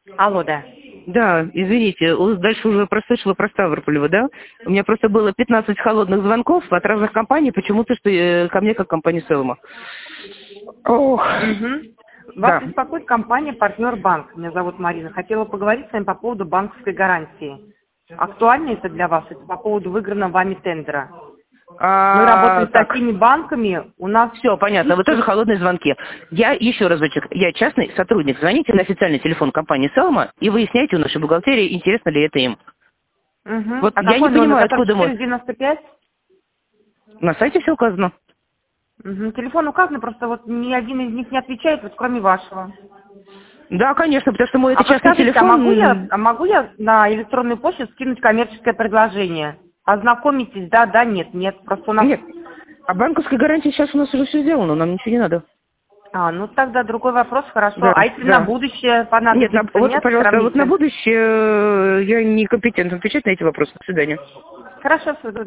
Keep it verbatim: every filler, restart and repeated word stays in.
Алло, да. Да, извините, у- дальше уже прослышала про Ставрополева, да? У меня просто было пятнадцать холодных звонков от разных компаний, почему-то что э, ко мне как компания Селма. Ох, Угу. Вас да. беспокоит компания «Партнер Банк». Меня зовут Марина. Хотела поговорить с вами по поводу банковской гарантии. Актуально это для вас? Это по поводу выигранного вами тендера. Мы А, работаем с так, такими банками. У нас все, понятно, вы список. тоже холодные звонки. Я еще разочек, я частный сотрудник, звоните на официальный телефон компании Селма и выясняйте у нашей бухгалтерии, интересно ли это им. Угу. Вот А я не какой номер? понимаю, Который откуда мы... четыреста девяносто пять? На сайте все указано. Угу. Телефон указан, просто вот ни один из них не отвечает, вот кроме вашего. Да, конечно, потому что мой А это частный подскажите, а телефон. могу я, а могу я на электронную почту скинуть коммерческое предложение? Ознакомитесь, да, да, нет, нет. Просто у нас... Нет, а банковской гарантии сейчас у нас уже все сделано, нам ничего не надо. А, ну тогда другой вопрос, хорошо. Да, А если на да. будущее Нет, на- понадобится, вот, нет, пожалуйста, вот на сравните? будущее э, я некомпетентна отвечать на эти вопросы. До свидания. Хорошо, всё,